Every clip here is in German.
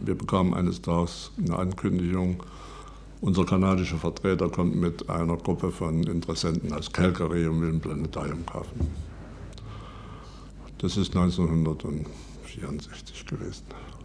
Wir bekamen eines Tages eine Ankündigung, unser kanadischer Vertreter kommt mit einer Gruppe von Interessenten aus Calgary und will ein Planetarium kaufen. Das ist 1964 gewesen.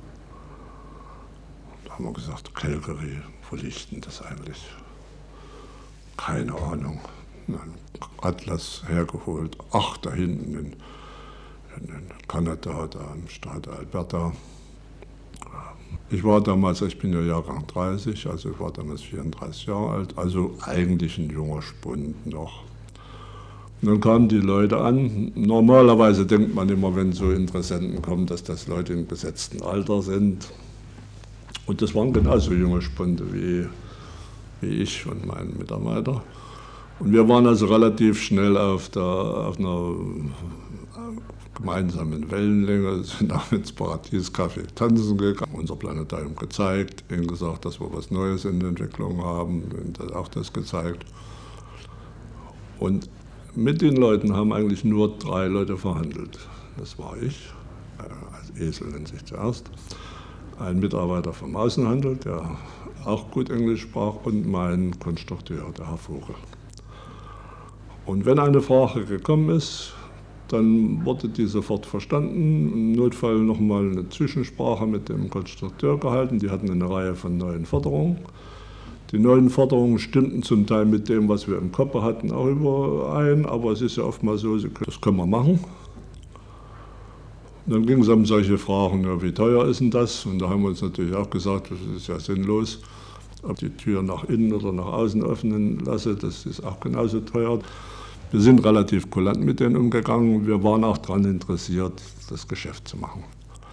Da haben wir gesagt, Calgary, wo liegt denn das eigentlich? Keine Ahnung. Einen Atlas hergeholt, ach, da hinten in Kanada, da im Staat Alberta. Ich war damals, ich bin ja Jahrgang 30, also ich war damals 34 Jahre alt, also eigentlich ein junger Spund noch. Und dann kamen die Leute an. Normalerweise denkt man immer, wenn so Interessenten kommen, dass das Leute im gesetzten Alter sind. Und das waren genauso junge Spunde wie ich und mein Mitarbeiter. Und wir waren also relativ schnell auf einer gemeinsamen Wellenlänge, sind auch ins Paradies Café tanzen gegangen, unser Planetarium gezeigt, ihnen gesagt, dass wir was Neues in der Entwicklung haben, und auch das gezeigt. Und mit den Leuten haben eigentlich nur 3 Leute verhandelt. Das war ich, als Esel nennt sich zuerst, ein Mitarbeiter vom Außenhandel, der auch gut Englisch sprach, und mein Konstrukteur, der Herr Vogel. Und wenn eine Frage gekommen ist, dann wurde die sofort verstanden. Im Notfall nochmal eine Zwischensprache mit dem Konstrukteur gehalten. Die hatten eine Reihe von neuen Forderungen. Die neuen Forderungen stimmten zum Teil mit dem, was wir im Kopf hatten, auch überein. Aber es ist ja oftmals so, das können wir machen. Und dann ging es um solche Fragen, ja, wie teuer ist denn das? Und da haben wir uns natürlich auch gesagt, das ist ja sinnlos, ob die Tür nach innen oder nach außen öffnen lasse, das ist auch genauso teuer. Wir sind relativ kulant mit denen umgegangen. Wir waren auch daran interessiert, das Geschäft zu machen.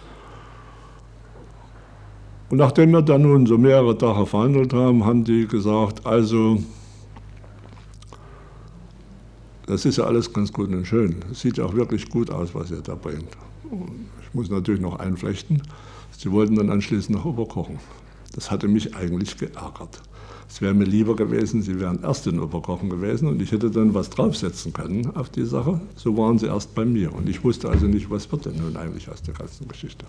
Und nachdem wir dann nun so mehrere Tage verhandelt haben, haben die gesagt, also, das ist ja alles ganz gut und schön. Es sieht ja auch wirklich gut aus, was ihr da bringt. Ich muss natürlich noch einflechten. Sie wollten dann anschließend nach Oberkochen. Das hatte mich eigentlich geärgert. Es wäre mir lieber gewesen, sie wären erst in Oberkochen gewesen und ich hätte dann was draufsetzen können auf die Sache. So waren sie erst bei mir und ich wusste also nicht, was wird denn nun eigentlich aus der ganzen Geschichte.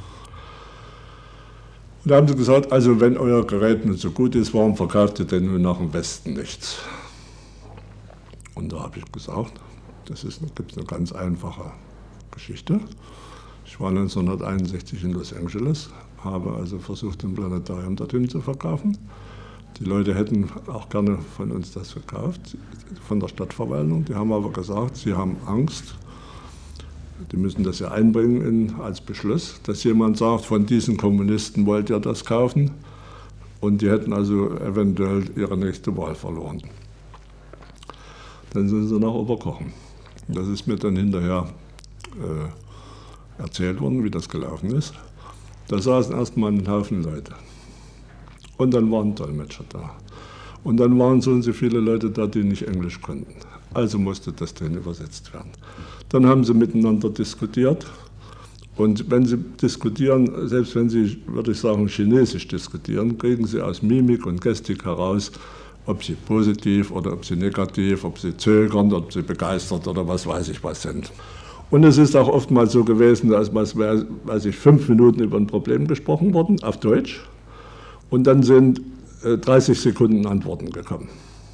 Und da haben sie gesagt, also wenn euer Gerät nun so gut ist, warum verkauft ihr denn nun nach dem Westen nichts? Und da habe ich gesagt, gibt eine ganz einfache Geschichte. Ich war 1961 in Los Angeles, habe also versucht, ein Planetarium dorthin zu verkaufen. Die Leute hätten auch gerne von uns das gekauft, von der Stadtverwaltung. Die haben aber gesagt, sie haben Angst, die müssen das ja einbringen als Beschluss, dass jemand sagt, von diesen Kommunisten wollt ihr das kaufen. Und die hätten also eventuell ihre nächste Wahl verloren. Dann sind sie nach Oberkochen. Das ist mir dann hinterher erzählt worden, wie das gelaufen ist. Da saßen erstmal ein Haufen Leute. Und dann waren Dolmetscher da. Und dann waren so und so viele Leute da, die nicht Englisch konnten. Also musste das dann übersetzt werden. Dann haben sie miteinander diskutiert. Und wenn sie diskutieren, selbst wenn sie, würde ich sagen, Chinesisch diskutieren, kriegen sie aus Mimik und Gestik heraus, ob sie positiv oder ob sie negativ, ob sie zögern, ob sie begeistert oder was weiß ich was sind. Und es ist auch oftmals so gewesen, dass, weiß ich, 5 Minuten über ein Problem gesprochen worden, auf Deutsch. Und dann sind 30 Sekunden Antworten gekommen.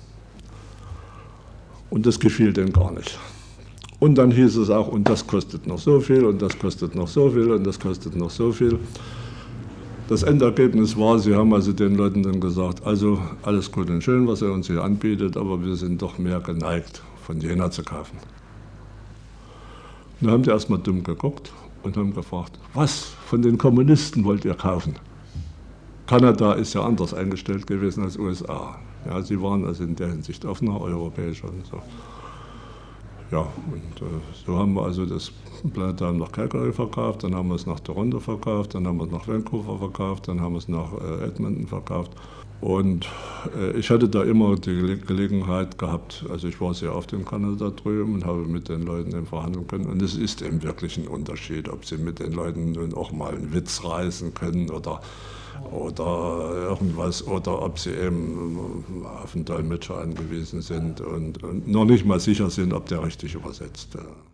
Und das gefiel denen gar nicht. Und dann hieß es auch, und das kostet noch so viel, und das kostet noch so viel, und das kostet noch so viel. Das Endergebnis war, sie haben also den Leuten dann gesagt, also alles gut und schön, was ihr uns hier anbietet, aber wir sind doch mehr geneigt, von Jena zu kaufen. Und dann haben die erstmal dumm geguckt und haben gefragt, was, von den Kommunisten wollt ihr kaufen? Kanada ist ja anders eingestellt gewesen als USA. Ja, sie waren also in der Hinsicht offener, europäischer und so. Ja, und so haben wir also das Planetarium nach Calgary verkauft, dann haben wir es nach Toronto verkauft, dann haben wir es nach Vancouver verkauft, dann haben wir es nach Edmonton verkauft. Und ich hatte da immer die Gelegenheit gehabt, also ich war sehr oft in Kanada drüben und habe mit den Leuten eben verhandeln können. Und es ist eben wirklich ein Unterschied, ob sie mit den Leuten nun auch mal einen Witz reißen können oder irgendwas, oder ob sie eben auf einen Dolmetscher angewiesen sind und noch nicht mal sicher sind, ob der richtig übersetzt.